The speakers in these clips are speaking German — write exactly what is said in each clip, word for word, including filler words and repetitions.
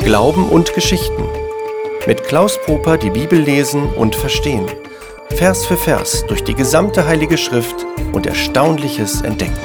Glauben und Geschichten. Mit Klaus Poper die Bibel lesen und verstehen. Vers für Vers durch die gesamte Heilige Schrift und Erstaunliches entdecken.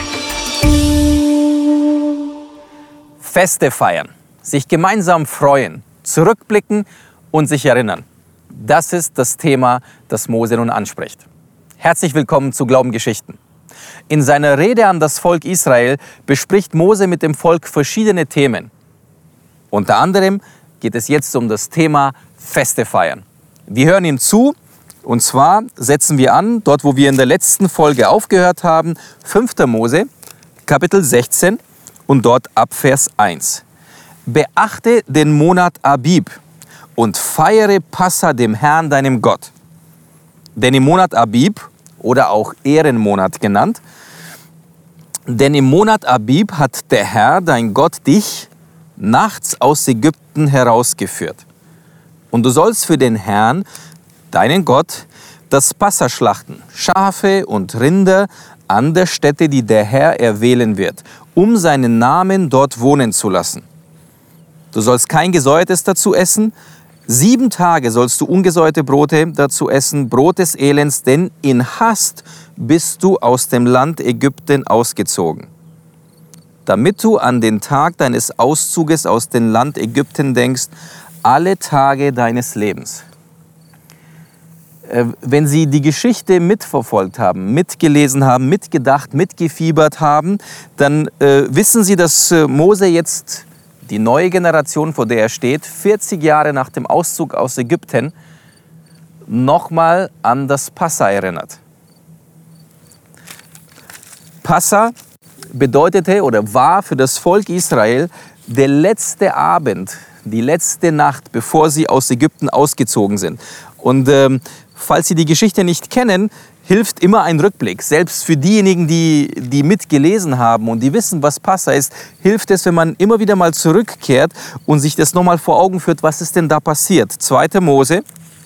Feste feiern, sich gemeinsam freuen, zurückblicken und sich erinnern. Das ist das Thema, das Mose nun anspricht. Herzlich willkommen zu Glaubengeschichten. In seiner Rede an das Volk Israel bespricht Mose mit dem Volk verschiedene Themen. Unter anderem geht es jetzt um das Thema Feste feiern. Wir hören ihm zu, und zwar setzen wir an, dort wo wir in der letzten Folge aufgehört haben, fünfter Mose, Kapitel sechzehn und dort ab Vers eins. Beachte den Monat Abib und feiere Passa dem Herrn, deinem Gott. Denn im Monat Abib, oder auch Ehrenmonat genannt, denn im Monat Abib hat der Herr, dein Gott, dich nachts aus Ägypten herausgeführt. Und du sollst für den Herrn, deinen Gott, das Passa schlachten, Schafe und Rinder an der Stätte, die der Herr erwählen wird, um seinen Namen dort wohnen zu lassen. Du sollst kein Gesäuertes dazu essen. Sieben Tage sollst du ungesäuerte Brote dazu essen, Brot des Elends, denn in Hast bist du aus dem Land Ägypten ausgezogen. Damit du an den Tag deines Auszuges aus dem Land Ägypten denkst, alle Tage deines Lebens. Wenn Sie die Geschichte mitverfolgt haben, mitgelesen haben, mitgedacht, mitgefiebert haben, dann äh, wissen Sie, dass äh, Mose jetzt die neue Generation, vor der er steht, vierzig Jahre nach dem Auszug aus Ägypten, nochmal an das Passa erinnert. Passa bedeutete oder war für das Volk Israel der letzte Abend, die letzte Nacht, bevor sie aus Ägypten ausgezogen sind. Und ähm, falls Sie die Geschichte nicht kennen, hilft immer ein Rückblick. Selbst für diejenigen, die, die mitgelesen haben und die wissen, was Passa ist, hilft es, wenn man immer wieder mal zurückkehrt und sich das nochmal vor Augen führt, was ist denn da passiert. zweiter Mose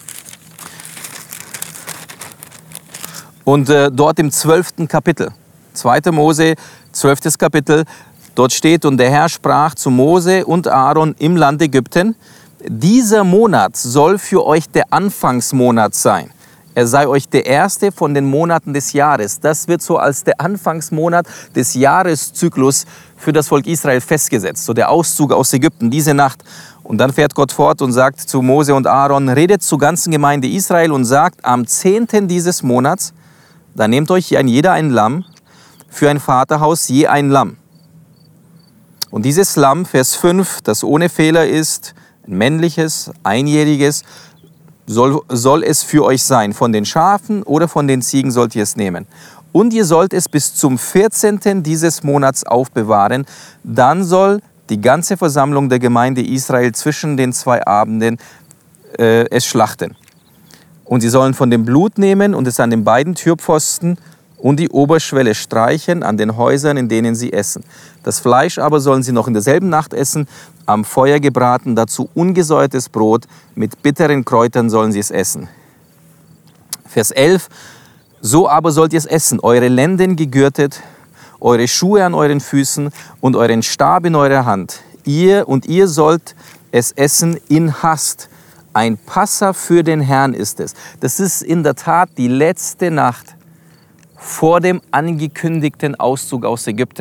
und äh, dort im zwölften Kapitel. zweiter Mose, zwölftes Kapitel, dort steht, und der Herr sprach zu Mose und Aaron im Land Ägypten: Dieser Monat soll für euch der Anfangsmonat sein. Er sei euch der erste von den Monaten des Jahres. Das wird so als der Anfangsmonat des Jahreszyklus für das Volk Israel festgesetzt. So der Auszug aus Ägypten, diese Nacht. Und dann fährt Gott fort und sagt zu Mose und Aaron: Redet zur ganzen Gemeinde Israel und sagt, am zehnten dieses Monats, da nehmt euch ein jeder ein Lamm, für ein Vaterhaus je ein Lamm. Und dieses Lamm, Vers fünf, das ohne Fehler ist, ein männliches, einjähriges, soll, soll es für euch sein. Von den Schafen oder von den Ziegen sollt ihr es nehmen. Und ihr sollt es bis zum vierzehnten dieses Monats aufbewahren. Dann soll die ganze Versammlung der Gemeinde Israel zwischen den zwei Abenden äh, es schlachten. Und sie sollen von dem Blut nehmen und es an den beiden Türpfosten und die Oberschwelle streichen an den Häusern, in denen sie essen. Das Fleisch aber sollen sie noch in derselben Nacht essen, am Feuer gebraten, dazu ungesäuertes Brot, mit bitteren Kräutern sollen sie es essen. Vers elf, so aber sollt ihr es essen, eure Lenden gegürtet, eure Schuhe an euren Füßen und euren Stab in eurer Hand. Ihr und ihr sollt es essen in Hast. Ein Passa für den Herrn ist es. Das ist in der Tat die letzte Nacht vor dem angekündigten Auszug aus Ägypten.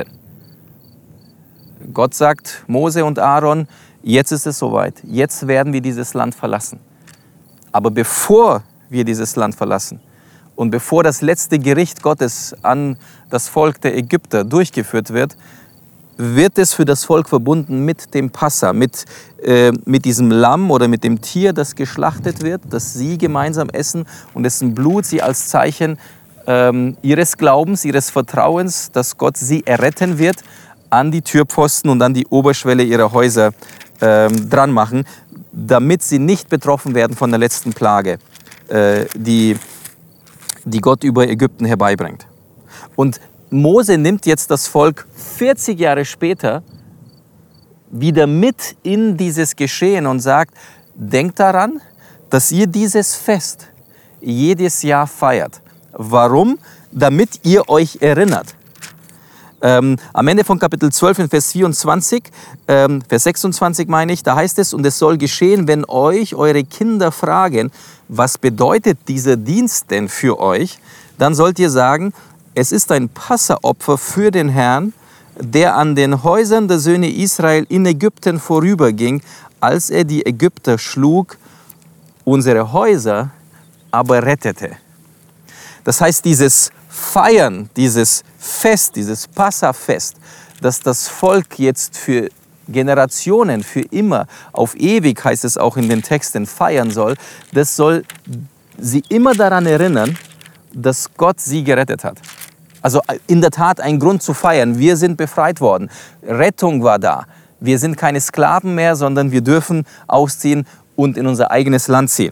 Gott sagt Mose und Aaron, jetzt ist es soweit, jetzt werden wir dieses Land verlassen. Aber bevor wir dieses Land verlassen und bevor das letzte Gericht Gottes an das Volk der Ägypter durchgeführt wird, wird es für das Volk verbunden mit dem Passa, mit, äh, mit diesem Lamm oder mit dem Tier, das geschlachtet wird, das sie gemeinsam essen, und dessen Blut sie als Zeichen ihres Glaubens, ihres Vertrauens, dass Gott sie erretten wird, an die Türpfosten und an die Oberschwelle ihrer Häuser ähm, dran machen, damit sie nicht betroffen werden von der letzten Plage, äh, die, die Gott über Ägypten herbeibringt. Und Mose nimmt jetzt das Volk vierzig Jahre später wieder mit in dieses Geschehen und sagt, denkt daran, dass ihr dieses Fest jedes Jahr feiert. Warum? Damit ihr euch erinnert. Ähm, am Ende von Kapitel zwölf in Vers vierundzwanzig, ähm, Vers sechsundzwanzig meine ich, da heißt es, und es soll geschehen, wenn euch eure Kinder fragen, was bedeutet dieser Dienst denn für euch, dann sollt ihr sagen, es ist ein Passaopfer für den Herrn, der an den Häusern der Söhne Israel in Ägypten vorüberging, als er die Ägypter schlug, unsere Häuser aber rettete. Das heißt, dieses Feiern, dieses Fest, dieses Passafest, das das Volk jetzt für Generationen, für immer, auf ewig heißt es auch in den Texten, feiern soll, das soll sie immer daran erinnern, dass Gott sie gerettet hat. Also in der Tat ein Grund zu feiern. Wir sind befreit worden. Rettung war da. Wir sind keine Sklaven mehr, sondern wir dürfen ausziehen und in unser eigenes Land ziehen.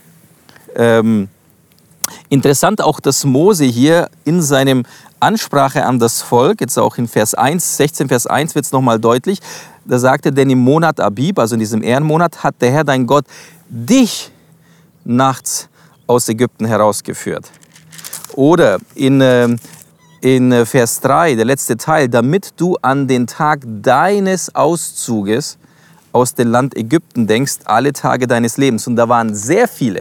Ähm, interessant auch, dass Mose hier in seinem Ansprache an das Volk, jetzt auch in Vers eins, sechzehn Vers eins wird es nochmal deutlich, da sagte, denn im Monat Abib, also in diesem Ehrenmonat, hat der Herr dein Gott dich nachts aus Ägypten herausgeführt. Oder in, äh, in Vers drei, der letzte Teil, damit du an den Tag deines Auszuges aus dem Land Ägypten denkst, alle Tage deines Lebens. Und da waren sehr viele,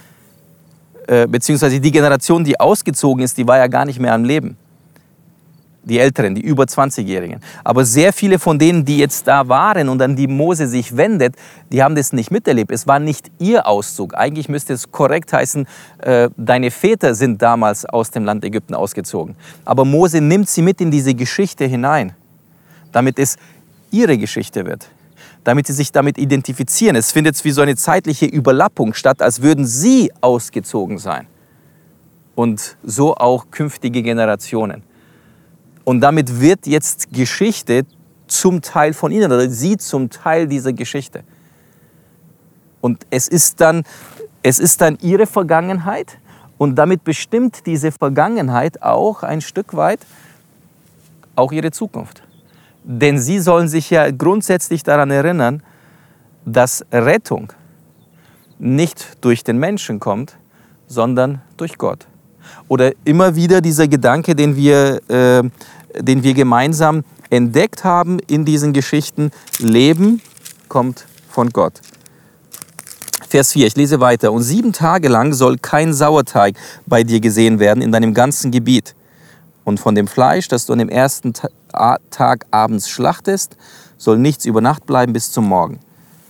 äh, beziehungsweise die Generation, die ausgezogen ist, die war ja gar nicht mehr am Leben. Die Älteren, die über zwanzigjährigen. Aber sehr viele von denen, die jetzt da waren und an die Mose sich wendet, die haben das nicht miterlebt. Es war nicht ihr Auszug. Eigentlich müsste es korrekt heißen, äh, deine Väter sind damals aus dem Land Ägypten ausgezogen. Aber Mose nimmt sie mit in diese Geschichte hinein, damit es ihre Geschichte wird. Damit sie sich damit identifizieren. Es findet wie so eine zeitliche Überlappung statt, als würden sie ausgezogen sein. Und so auch künftige Generationen. Und damit wird jetzt Geschichte zum Teil von ihnen, oder sie zum Teil dieser Geschichte. Und es ist dann, es ist dann ihre Vergangenheit und damit bestimmt diese Vergangenheit auch ein Stück weit auch ihre Zukunft. Denn sie sollen sich ja grundsätzlich daran erinnern, dass Rettung nicht durch den Menschen kommt, sondern durch Gott. Oder immer wieder dieser Gedanke, den wir, äh, den wir gemeinsam entdeckt haben in diesen Geschichten, Leben kommt von Gott. Vers vier, ich lese weiter. Und sieben Tage lang soll kein Sauerteig bei dir gesehen werden in deinem ganzen Gebiet. Und von dem Fleisch, das du an dem ersten Tag abends schlachtest, soll nichts über Nacht bleiben bis zum Morgen.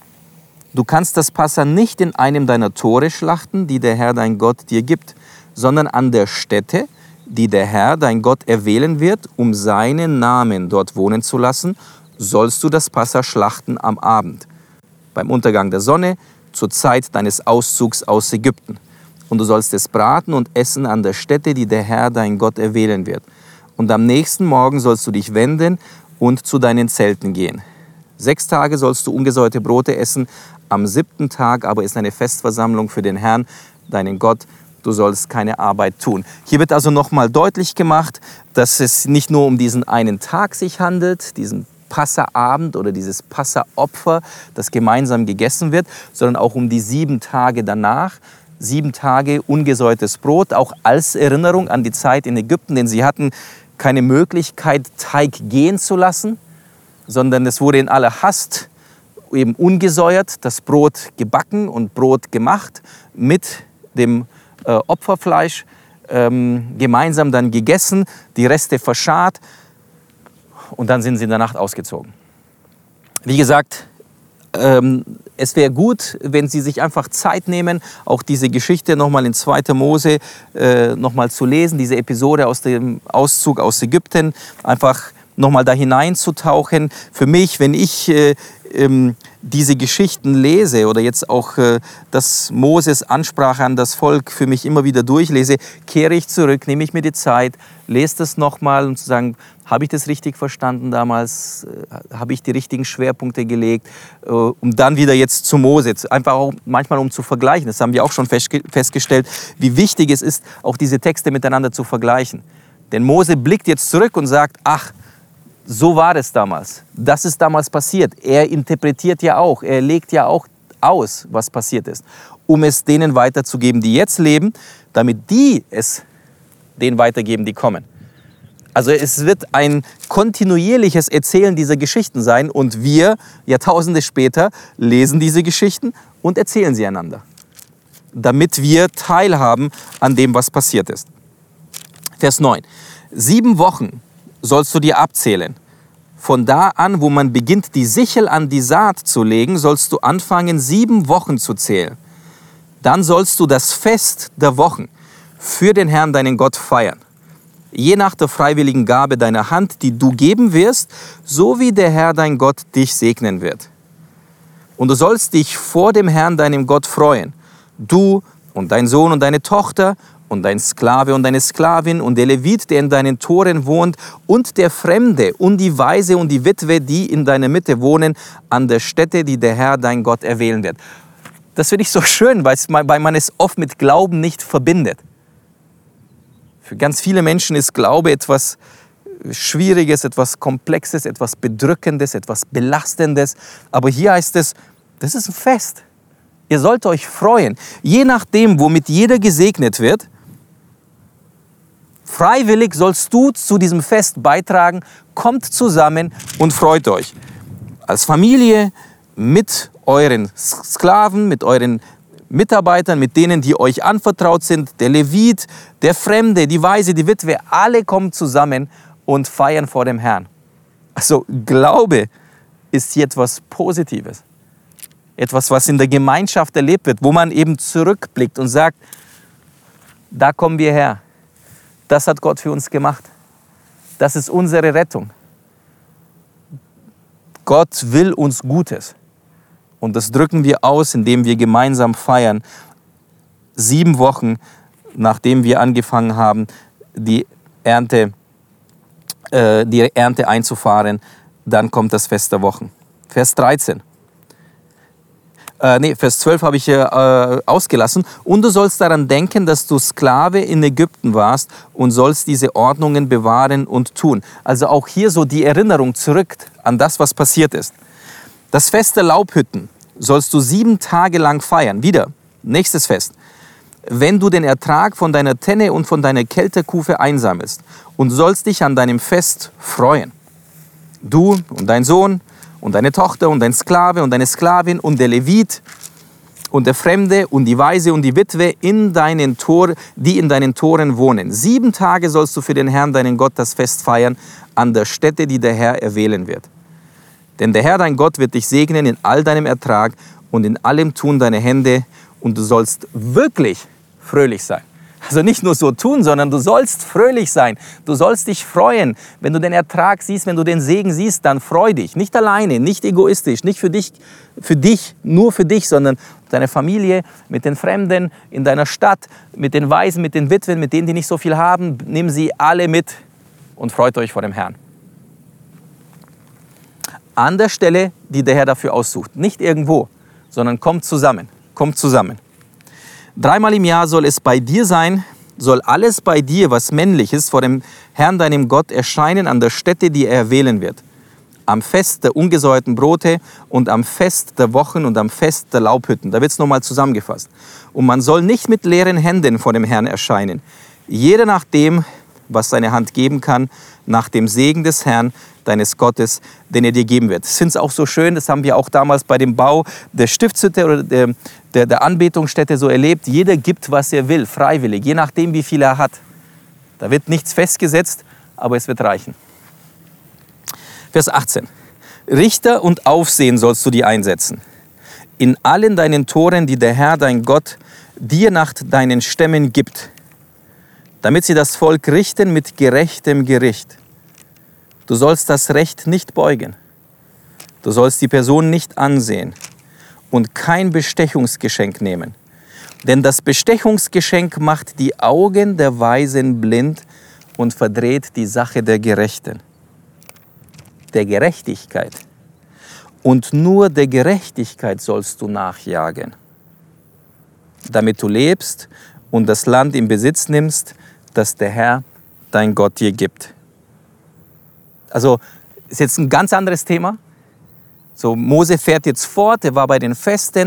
Du kannst das Passa nicht in einem deiner Tore schlachten, die der Herr dein Gott dir gibt, sondern an der Stätte, die der Herr, dein Gott, erwählen wird, um seinen Namen dort wohnen zu lassen, sollst du das Passa schlachten am Abend, beim Untergang der Sonne, zur Zeit deines Auszugs aus Ägypten. Und du sollst es braten und essen an der Stätte, die der Herr, dein Gott, erwählen wird. Und am nächsten Morgen sollst du dich wenden und zu deinen Zelten gehen. Sechs Tage sollst du ungesäuerte Brote essen, am siebten Tag aber ist eine Festversammlung für den Herrn, deinen Gott. Du sollst keine Arbeit tun. Hier wird also nochmal deutlich gemacht, dass es nicht nur um diesen einen Tag sich handelt, diesen Passaabend oder dieses Passaopfer, das gemeinsam gegessen wird, sondern auch um die sieben Tage danach. Sieben Tage ungesäuertes Brot, auch als Erinnerung an die Zeit in Ägypten, denn sie hatten keine Möglichkeit, Teig gehen zu lassen, sondern es wurde in aller Hast eben ungesäuert, das Brot gebacken und Brot gemacht mit dem äh, Opferfleisch, ähm, gemeinsam dann gegessen, die Reste verscharrt und dann sind sie in der Nacht ausgezogen. Wie gesagt, ähm, es wäre gut, wenn Sie sich einfach Zeit nehmen, auch diese Geschichte nochmal in zweiter Mose äh, nochmal zu lesen, diese Episode aus dem Auszug aus Ägypten, einfach nochmal da hineinzutauchen. Für mich, wenn ich äh, ähm, diese Geschichten lese oder jetzt auch äh, das Moses Ansprache an das Volk für mich immer wieder durchlese, kehre ich zurück, nehme ich mir die Zeit, lese das nochmal, um zu sagen, habe ich das richtig verstanden damals, äh, habe ich die richtigen Schwerpunkte gelegt, äh, um dann wieder jetzt zu Mose, einfach auch manchmal um zu vergleichen. Das haben wir auch schon festge- festgestellt, wie wichtig es ist, auch diese Texte miteinander zu vergleichen. Denn Mose blickt jetzt zurück und sagt, ach, so war es damals. Das ist damals passiert. Er interpretiert ja auch, er legt ja auch aus, was passiert ist, um es denen weiterzugeben, die jetzt leben, damit die es denen weitergeben, die kommen. Also es wird ein kontinuierliches Erzählen dieser Geschichten sein und wir, Jahrtausende später, lesen diese Geschichten und erzählen sie einander, damit wir teilhaben an dem, was passiert ist. Vers neun. Sieben Wochen sollst du dir abzählen. Von da an, wo man beginnt, die Sichel an die Saat zu legen, sollst du anfangen, sieben Wochen zu zählen. Dann sollst du das Fest der Wochen für den Herrn, deinen Gott, feiern. Je nach der freiwilligen Gabe deiner Hand, die du geben wirst, so wie der Herr, dein Gott, dich segnen wird. Und du sollst dich vor dem Herrn, deinem Gott, freuen. Du und dein Sohn und deine Tochter und dein Sklave und deine Sklavin und der Levit, der in deinen Toren wohnt, und der Fremde und die Waise und die Witwe, die in deiner Mitte wohnen, an der Stätte, die der Herr, dein Gott, erwählen wird. Das finde ich so schön, weil man es oft mit Glauben nicht verbindet. Für ganz viele Menschen ist Glaube etwas Schwieriges, etwas Komplexes, etwas Bedrückendes, etwas Belastendes. Aber hier heißt es, das ist ein Fest. Ihr sollt euch freuen. Je nachdem, womit jeder gesegnet wird, freiwillig sollst du zu diesem Fest beitragen. Kommt zusammen und freut euch. Als Familie, mit euren Sklaven, mit euren Mitarbeitern, mit denen, die euch anvertraut sind, der Levit, der Fremde, die Waise, die Witwe, alle kommen zusammen und feiern vor dem Herrn. Also Glaube ist hier etwas Positives. Etwas, was in der Gemeinschaft erlebt wird, wo man eben zurückblickt und sagt, da kommen wir her. Das hat Gott für uns gemacht. Das ist unsere Rettung. Gott will uns Gutes. Und das drücken wir aus, indem wir gemeinsam feiern. Sieben Wochen, nachdem wir angefangen haben, die Ernte, äh, die Ernte einzufahren, dann kommt das Fest der Wochen. Vers dreizehn. Äh, nee, Vers zwölf habe ich äh, ausgelassen. Und du sollst daran denken, dass du Sklave in Ägypten warst und sollst diese Ordnungen bewahren und tun. Also auch hier so die Erinnerung zurück an das, was passiert ist. Das Fest der Laubhütten sollst du sieben Tage lang feiern. Wieder, nächstes Fest. Wenn du den Ertrag von deiner Tenne und von deiner Kelterkufe einsammelst und sollst dich an deinem Fest freuen. Du und dein Sohn und deine Tochter und dein Sklave und deine Sklavin und der Levit und der Fremde und die Waise und die Witwe, in deinen Tor, die in deinen Toren wohnen. Sieben Tage sollst du für den Herrn, deinen Gott, das Fest feiern, an der Stätte, die der Herr erwählen wird. Denn der Herr, dein Gott, wird dich segnen in all deinem Ertrag und in allem Tun deiner Hände, und du sollst wirklich fröhlich sein. Also nicht nur so tun, sondern du sollst fröhlich sein. Du sollst dich freuen. Wenn du den Ertrag siehst, wenn du den Segen siehst, dann freu dich. Nicht alleine, nicht egoistisch, nicht für dich, für dich, nur für dich, sondern deine Familie, mit den Fremden in deiner Stadt, mit den Waisen, mit den Witwen, mit denen, die nicht so viel haben. Nimm sie alle mit und freut euch vor dem Herrn. An der Stelle, die der Herr dafür aussucht. Nicht irgendwo, sondern kommt zusammen. Kommt zusammen. Dreimal im Jahr soll es bei dir sein, soll alles bei dir, was männlich ist, vor dem Herrn, deinem Gott, erscheinen an der Stätte, die er wählen wird. Am Fest der ungesäuerten Brote und am Fest der Wochen und am Fest der Laubhütten. Da wird es nochmal zusammengefasst. Und man soll nicht mit leeren Händen vor dem Herrn erscheinen. Jeder nach dem, was seine Hand geben kann, nach dem Segen des Herrn, deines Gottes, den er dir geben wird. Ich finde es auch so schön, das haben wir auch damals bei dem Bau der Stiftshütte oder der, der, der Anbetungsstätte so erlebt. Jeder gibt, was er will, freiwillig, je nachdem, wie viel er hat. Da wird nichts festgesetzt, aber es wird reichen. Vers achtzehn. Richter und Aufsehen sollst du dir einsetzen. In allen deinen Toren, die der Herr, dein Gott, dir nach deinen Stämmen gibt, damit sie das Volk richten mit gerechtem Gericht. Du sollst das Recht nicht beugen. Du sollst die Person nicht ansehen und kein Bestechungsgeschenk nehmen. Denn das Bestechungsgeschenk macht die Augen der Weisen blind und verdreht die Sache der Gerechten. Der Gerechtigkeit. Und nur der Gerechtigkeit sollst du nachjagen, damit du lebst und das Land in Besitz nimmst, das der Herr, dein Gott, dir gibt. Also ist jetzt ein ganz anderes Thema. So, Mose fährt jetzt fort, er war bei den Festen,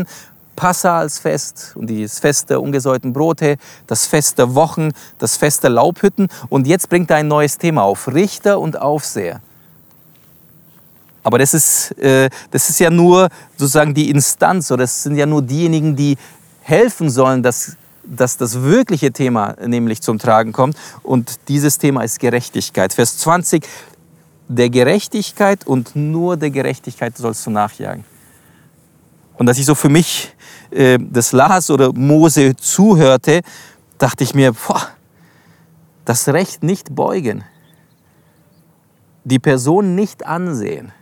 Passa als Fest und das Fest der ungesäuerten Brote, das Fest der Wochen, das Fest der Laubhütten. Und jetzt bringt er ein neues Thema auf, Richter und Aufseher. Aber das ist, äh, das ist ja nur sozusagen die Instanz, oder das sind ja nur diejenigen, die helfen sollen, dass, dass das wirkliche Thema nämlich zum Tragen kommt. Und dieses Thema ist Gerechtigkeit. Vers zwanzig, der Gerechtigkeit und nur der Gerechtigkeit sollst du nachjagen. Und als ich so für mich äh, das las oder Mose zuhörte, dachte ich mir, boah, das Recht nicht beugen, die Person nicht ansehen,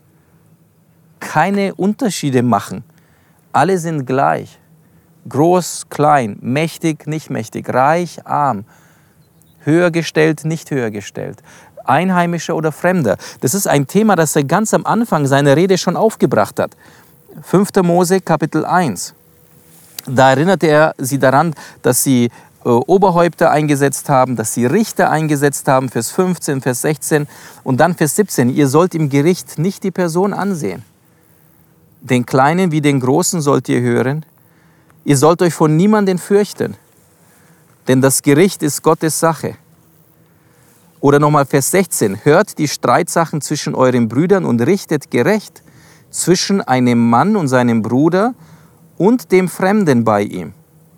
keine Unterschiede machen, alle sind gleich, groß, klein, mächtig, nicht mächtig, reich, arm, höher gestellt, nicht höher gestellt, Einheimischer oder Fremder. Das ist ein Thema, das er ganz am Anfang seiner Rede schon aufgebracht hat. fünfter Mose, Kapitel eins. Da erinnerte er sie daran, dass sie äh, Oberhäupter eingesetzt haben, dass sie Richter eingesetzt haben, Vers fünfzehn, Vers sechzehn und dann Vers siebzehn. Ihr sollt im Gericht nicht die Person ansehen. Den Kleinen wie den Großen sollt ihr hören. Ihr sollt euch von niemandem fürchten, denn das Gericht ist Gottes Sache. Oder nochmal Vers sechzehn. Hört die Streitsachen zwischen euren Brüdern und richtet gerecht zwischen einem Mann und seinem Bruder und dem Fremden bei ihm.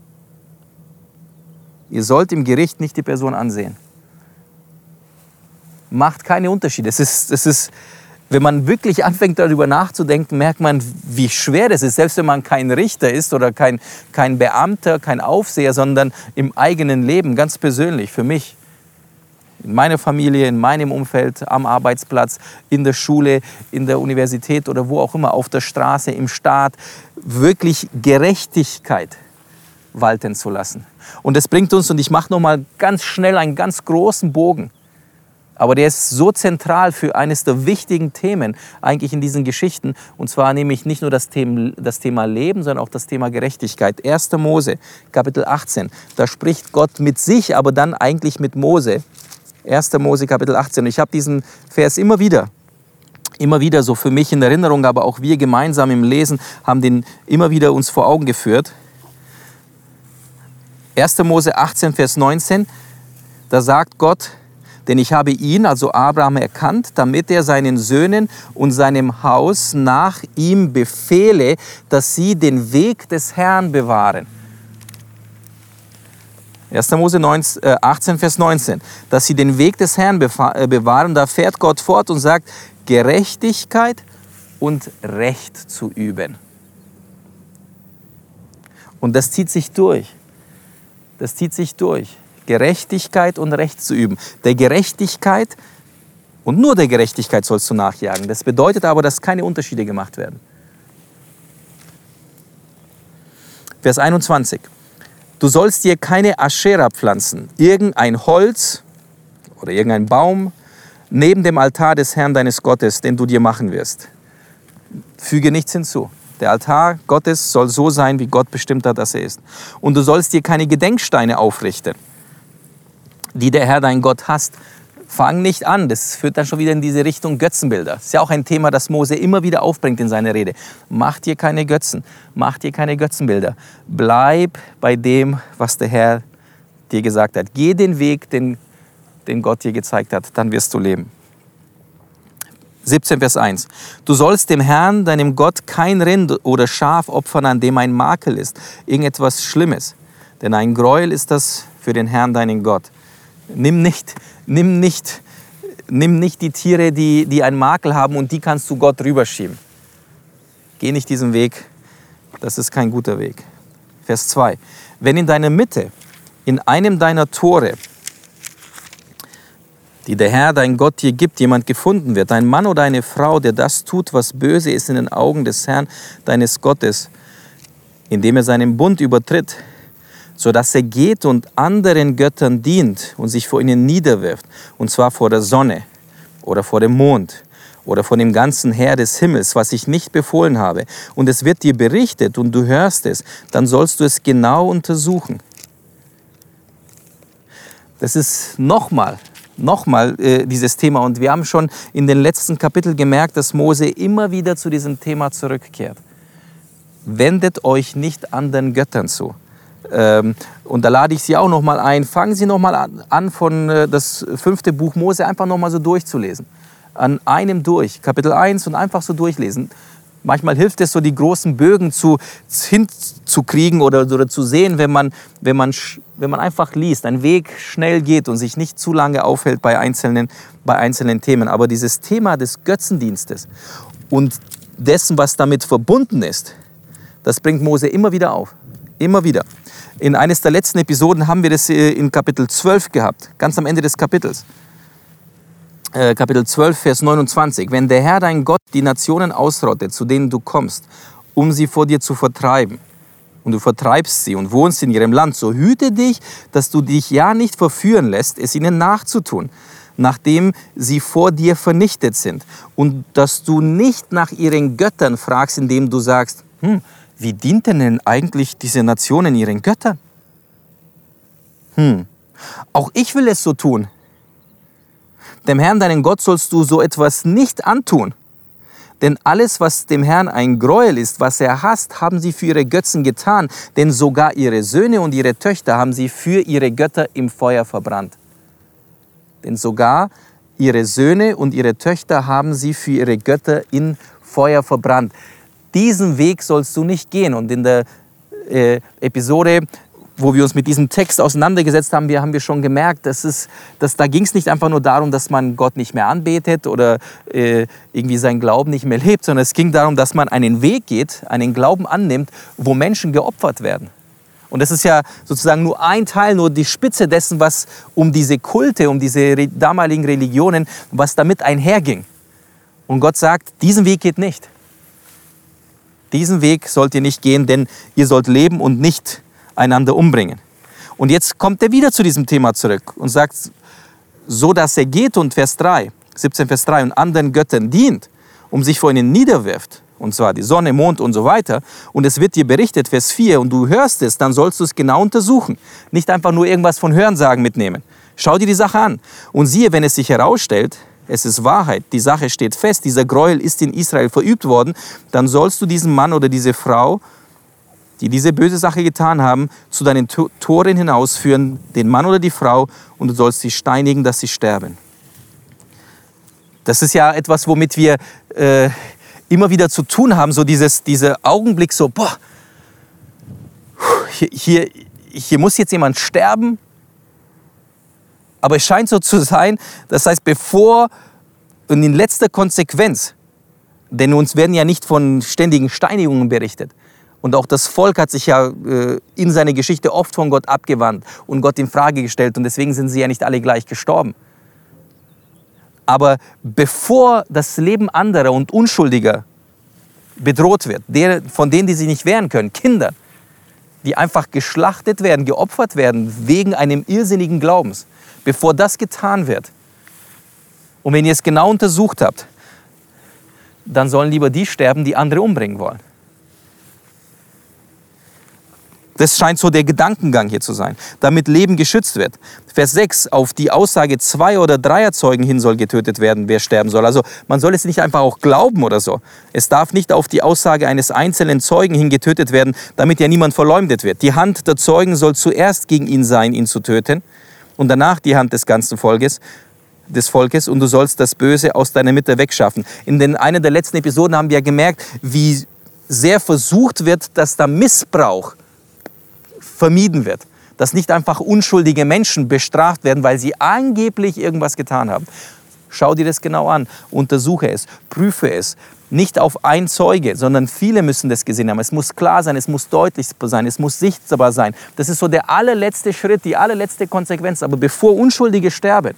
Ihr sollt im Gericht nicht die Person ansehen. Macht keine Unterschiede. Es ist, es ist, wenn man wirklich anfängt, darüber nachzudenken, merkt man, wie schwer das ist. Selbst wenn man kein Richter ist oder kein, kein Beamter, kein Aufseher, sondern im eigenen Leben, ganz persönlich, für mich. In meiner Familie, in meinem Umfeld, am Arbeitsplatz, in der Schule, in der Universität oder wo auch immer, auf der Straße, im Staat, wirklich Gerechtigkeit walten zu lassen. Und das bringt uns, und ich mache nochmal ganz schnell einen ganz großen Bogen, aber der ist so zentral für eines der wichtigen Themen eigentlich in diesen Geschichten, und zwar nämlich nicht nur das Thema, das Thema Leben, sondern auch das Thema Gerechtigkeit. erster Mose, Kapitel achtzehn, da spricht Gott mit sich, aber dann eigentlich mit Mose. erster Mose, Kapitel achtzehn. Ich habe diesen Vers immer wieder, immer wieder so für mich in Erinnerung, aber auch wir gemeinsam im Lesen haben den immer wieder uns vor Augen geführt. erster Mose achtzehn, Vers neunzehn, da sagt Gott, denn ich habe ihn, also Abraham, erkannt, damit er seinen Söhnen und seinem Haus nach ihm befehle, dass sie den Weg des Herrn bewahren. erster Mose achtzehn, Vers neunzehn, dass sie den Weg des Herrn bewahren. Da fährt Gott fort und sagt, Gerechtigkeit und Recht zu üben. Und das zieht sich durch. Das zieht sich durch. Gerechtigkeit und Recht zu üben. Der Gerechtigkeit und nur der Gerechtigkeit sollst du nachjagen. Das bedeutet aber, dass keine Unterschiede gemacht werden. Vers einundzwanzig. Du sollst dir keine Aschera pflanzen, irgendein Holz oder irgendein Baum neben dem Altar des Herrn deines Gottes, den du dir machen wirst. Füge nichts hinzu. Der Altar Gottes soll so sein, wie Gott bestimmt hat, dass er ist. Und du sollst dir keine Gedenksteine aufrichten, die der Herr dein Gott hasst. Fang nicht an, das führt dann schon wieder in diese Richtung Götzenbilder. Das ist ja auch ein Thema, das Mose immer wieder aufbringt in seiner Rede. Mach dir keine Götzen, mach dir keine Götzenbilder. Bleib bei dem, was der Herr dir gesagt hat. Geh den Weg, den, den Gott dir gezeigt hat, dann wirst du leben. siebzehn, Vers eins. Du sollst dem Herrn, deinem Gott, kein Rind oder Schaf opfern, an dem ein Makel ist, irgendetwas Schlimmes. Denn ein Gräuel ist das für den Herrn, deinen Gott. Nimm nicht, nimm nicht, nimm nicht die Tiere, die, die einen Makel haben, und die kannst du Gott rüberschieben. Geh nicht diesen Weg, das ist kein guter Weg. Vers zwei. Wenn in deiner Mitte, in einem deiner Tore, die der Herr, dein Gott, dir gibt, jemand gefunden wird, ein Mann oder eine Frau, der das tut, was böse ist in den Augen des Herrn, deines Gottes, indem er seinen Bund übertritt, sodass er geht und anderen Göttern dient und sich vor ihnen niederwirft, und zwar vor der Sonne oder vor dem Mond oder vor dem ganzen Heer des Himmels, was ich nicht befohlen habe, und es wird dir berichtet und du hörst es, dann sollst du es genau untersuchen. Das ist nochmal, nochmal äh, dieses Thema, und wir haben schon in den letzten Kapiteln gemerkt, dass Mose immer wieder zu diesem Thema zurückkehrt. wendet euch nicht anderen Göttern zu. Ähm, und da lade ich Sie auch noch mal ein, fangen Sie noch mal an, an von äh, das fünfte Buch Mose einfach noch mal so durchzulesen. An einem durch, Kapitel eins und einfach so durchlesen. Manchmal hilft es so, die großen Bögen zu, hinzukriegen oder, oder zu sehen, wenn man, wenn, man, wenn man einfach liest, ein Weg schnell geht und sich nicht zu lange aufhält bei einzelnen, bei einzelnen Themen. Aber dieses Thema des Götzendienstes und dessen, was damit verbunden ist, das bringt Mose immer wieder auf. Immer wieder. In eines der letzten Episoden haben wir das in Kapitel zwölf gehabt, ganz am Ende des Kapitels. Äh, Kapitel zwölf, Vers neunundzwanzig. Wenn der Herr, dein Gott, die Nationen ausrottet, zu denen du kommst, um sie vor dir zu vertreiben, und du vertreibst sie und wohnst in ihrem Land, so hüte dich, dass du dich ja nicht verführen lässt, es ihnen nachzutun, nachdem sie vor dir vernichtet sind. Und dass du nicht nach ihren Göttern fragst, indem du sagst, hm, wie dienten denn eigentlich diese Nationen ihren Göttern? Hm, auch ich will es so tun. Dem Herrn, deinen Gott, sollst du so etwas nicht antun. Denn alles, was dem Herrn ein Gräuel ist, was er hasst, haben sie für ihre Götzen getan. Denn sogar ihre Söhne und ihre Töchter haben sie für ihre Götter im Feuer verbrannt. Denn sogar ihre Söhne und ihre Töchter haben sie für ihre Götter in Feuer verbrannt. Diesen Weg sollst du nicht gehen. Und in der äh, Episode, wo wir uns mit diesem Text auseinandergesetzt haben, wir, haben wir schon gemerkt, dass es, dass da ging es nicht einfach nur darum, dass man Gott nicht mehr anbetet oder äh, irgendwie seinen Glauben nicht mehr lebt, sondern es ging darum, dass man einen Weg geht, einen Glauben annimmt, wo Menschen geopfert werden. Und das ist ja sozusagen nur ein Teil, nur die Spitze dessen, was um diese Kulte, um diese damaligen Religionen, was damit einherging. Und Gott sagt, diesen Weg geht nicht. Diesen Weg sollt ihr nicht gehen, denn ihr sollt leben und nicht einander umbringen. Und jetzt kommt er wieder zu diesem Thema zurück und sagt, so dass er geht und Vers drei, siebzehn Vers drei, und anderen Göttern dient, um sich vor ihnen niederwirft, und zwar die Sonne, Mond und so weiter, und es wird dir berichtet, Vers vier, und du hörst es, dann sollst du es genau untersuchen. Nicht einfach nur irgendwas von Hörensagen mitnehmen. Schau dir die Sache an. Und siehe, wenn es sich herausstellt, es ist Wahrheit, die Sache steht fest, dieser Gräuel ist in Israel verübt worden, dann sollst du diesen Mann oder diese Frau, die diese böse Sache getan haben, zu deinen Toren hinausführen, den Mann oder die Frau, und du sollst sie steinigen, dass sie sterben. Das ist ja etwas, womit wir äh, immer wieder zu tun haben, so dieses, dieser Augenblick so, boah, hier, hier, hier muss jetzt jemand sterben. Aber es scheint so zu sein, das heißt, bevor und in letzter Konsequenz, denn uns werden ja nicht von ständigen Steinigungen berichtet. Und auch das Volk hat sich ja äh, in seiner Geschichte oft von Gott abgewandt und Gott in Frage gestellt. Und deswegen sind sie ja nicht alle gleich gestorben. Aber bevor das Leben anderer und Unschuldiger bedroht wird, der, von denen, die sich nicht wehren können, Kinder, die einfach geschlachtet werden, geopfert werden wegen einem irrsinnigen Glaubens, bevor das getan wird, und wenn ihr es genau untersucht habt, dann sollen lieber die sterben, die andere umbringen wollen. Das scheint so der Gedankengang hier zu sein, damit Leben geschützt wird. Vers sechs, auf die Aussage zwei oder dreier Zeugen hin soll getötet werden, wer sterben soll. Also man soll es nicht einfach auch glauben oder so. Es darf nicht auf die Aussage eines einzelnen Zeugen hin getötet werden, damit ja niemand verleumdet wird. Die Hand der Zeugen soll zuerst gegen ihn sein, ihn zu töten, und danach die Hand des ganzen Volkes, des Volkes, und du sollst das Böse aus deiner Mitte wegschaffen. In den, einer der letzten Episoden haben wir ja gemerkt, wie sehr versucht wird, dass da Missbrauch vermieden wird. Dass nicht einfach unschuldige Menschen bestraft werden, weil sie angeblich irgendwas getan haben. Schau dir das genau an, untersuche es, prüfe es. Nicht auf ein Zeuge, sondern viele müssen das gesehen haben. Es muss klar sein, es muss deutlich sein, es muss sichtbar sein. Das ist so der allerletzte Schritt, die allerletzte Konsequenz. Aber bevor Unschuldige sterben,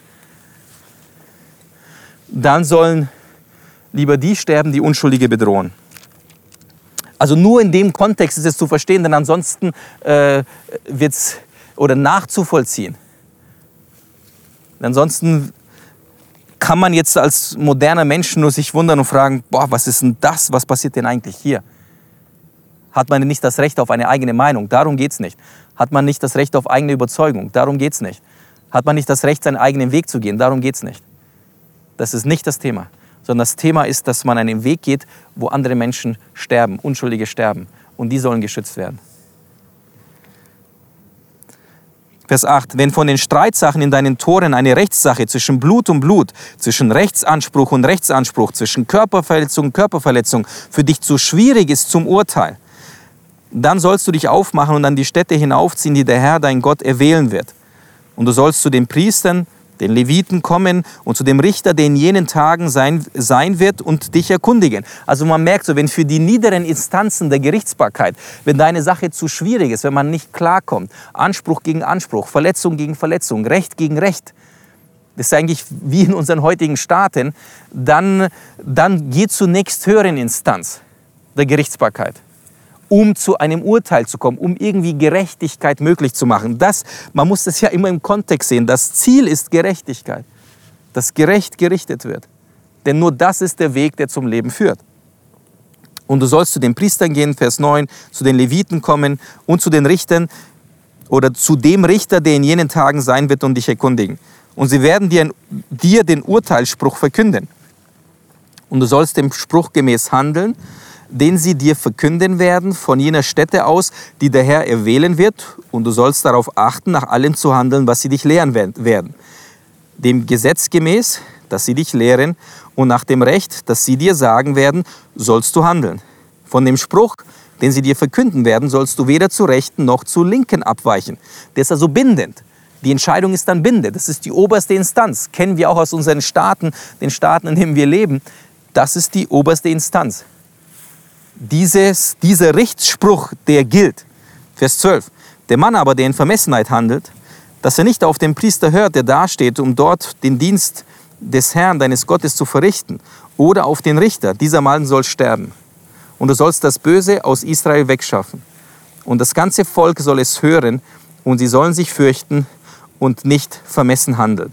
dann sollen lieber die sterben, die Unschuldige bedrohen. Also nur in dem Kontext ist es zu verstehen, denn ansonsten äh, wird es oder nachzuvollziehen. Ansonsten kann man jetzt als moderner Mensch nur sich wundern und fragen, boah, was ist denn das? Was passiert denn eigentlich hier? Hat man nicht das Recht auf eine eigene Meinung? Darum geht es nicht. Hat man nicht das Recht auf eigene Überzeugung? Darum geht es nicht. Hat man nicht das Recht, seinen eigenen Weg zu gehen? Darum geht es nicht. Das ist nicht das Thema. Sondern das Thema ist, dass man einen Weg geht, wo andere Menschen sterben, Unschuldige sterben. und die sollen geschützt werden. Vers acht. Wenn von den Streitsachen in deinen Toren eine Rechtssache zwischen Blut und Blut, zwischen Rechtsanspruch und Rechtsanspruch, zwischen Körperverletzung und Körperverletzung für dich zu schwierig ist zum Urteil, dann sollst du dich aufmachen und an die Städte hinaufziehen, die der Herr, dein Gott, erwählen wird. Und du sollst zu den Priestern, den Leviten kommen und zu dem Richter, der in jenen Tagen sein, sein wird, und dich erkundigen. Also man merkt so, wenn für die niederen Instanzen der Gerichtsbarkeit, wenn deine Sache zu schwierig ist, wenn man nicht klarkommt, Anspruch gegen Anspruch, Verletzung gegen Verletzung, Recht gegen Recht, das ist eigentlich wie in unseren heutigen Staaten, dann, dann geh zur nächsthöheren Instanz der Gerichtsbarkeit, um zu einem Urteil zu kommen, um irgendwie Gerechtigkeit möglich zu machen. Das, man muss das ja immer im Kontext sehen. Das Ziel ist Gerechtigkeit, dass gerecht gerichtet wird. Denn nur das ist der Weg, der zum Leben führt. Und du sollst zu den Priestern gehen, Vers neun, zu den Leviten kommen und zu den Richtern oder zu dem Richter, der in jenen Tagen sein wird, und dich erkundigen. Und sie werden dir, dir den Urteilsspruch verkünden. Und du sollst dem Spruch gemäß handeln, den sie dir verkünden werden von jener Stätte aus, die der Herr erwählen wird. Und du sollst darauf achten, nach allem zu handeln, was sie dich lehren werden. Dem Gesetz gemäß, das sie dich lehren, und nach dem Recht, das sie dir sagen werden, sollst du handeln. Von dem Spruch, den sie dir verkünden werden, sollst du weder zur Rechten noch zur Linken abweichen. Der ist also bindend. Die Entscheidung ist dann bindend. Das ist die oberste Instanz. Kennen wir auch aus unseren Staaten, den Staaten, in denen wir leben. Das ist die oberste Instanz. Dieses, dieser Richtspruch, der gilt. Vers zwölf. Der Mann aber, der in Vermessenheit handelt, dass er nicht auf den Priester hört, der dasteht, um dort den Dienst des Herrn, deines Gottes, zu verrichten, oder auf den Richter, dieser Mann soll sterben. Und du sollst das Böse aus Israel wegschaffen. Und das ganze Volk soll es hören, und sie sollen sich fürchten und nicht vermessen handeln.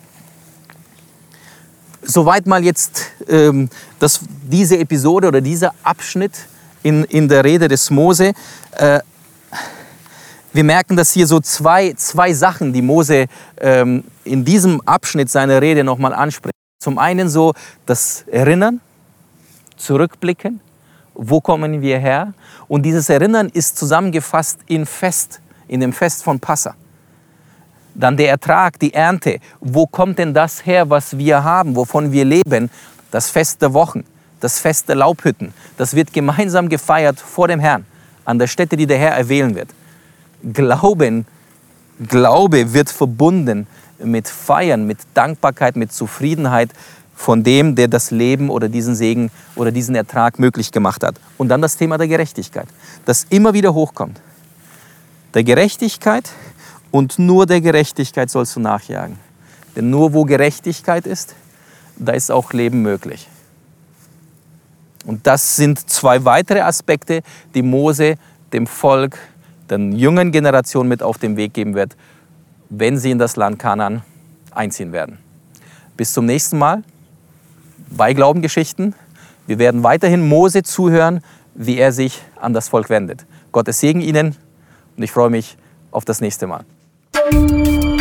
Soweit mal jetzt ähm, das, diese Episode oder dieser Abschnitt in, in der Rede des Mose. Äh, wir merken, dass hier so zwei, zwei Sachen, die Mose ähm, in diesem Abschnitt seiner Rede nochmal anspricht. Zum einen so das Erinnern, Zurückblicken, wo kommen wir her? Und dieses Erinnern ist zusammengefasst in Fest, in dem Fest von Passa. Dann der Ertrag, die Ernte. Wo kommt denn das her, was wir haben, wovon wir leben? Das Fest der Wochen, das Fest der Laubhütten. Das wird gemeinsam gefeiert vor dem Herrn, an der Stätte, die der Herr erwählen wird. Glauben, Glaube wird verbunden mit Feiern, mit Dankbarkeit, mit Zufriedenheit von dem, der das Leben oder diesen Segen oder diesen Ertrag möglich gemacht hat. Und dann das Thema der Gerechtigkeit, das immer wieder hochkommt. Der Gerechtigkeit. Und nur der Gerechtigkeit sollst du nachjagen. Denn nur wo Gerechtigkeit ist, da ist auch Leben möglich. Und das sind zwei weitere Aspekte, die Mose dem Volk, der jungen Generation mit auf den Weg geben wird, wenn sie in das Land Kanaan einziehen werden. Bis zum nächsten Mal bei Glaubengeschichten. Wir werden weiterhin Mose zuhören, wie er sich an das Volk wendet. Gottes Segen Ihnen und ich freue mich auf das nächste Mal.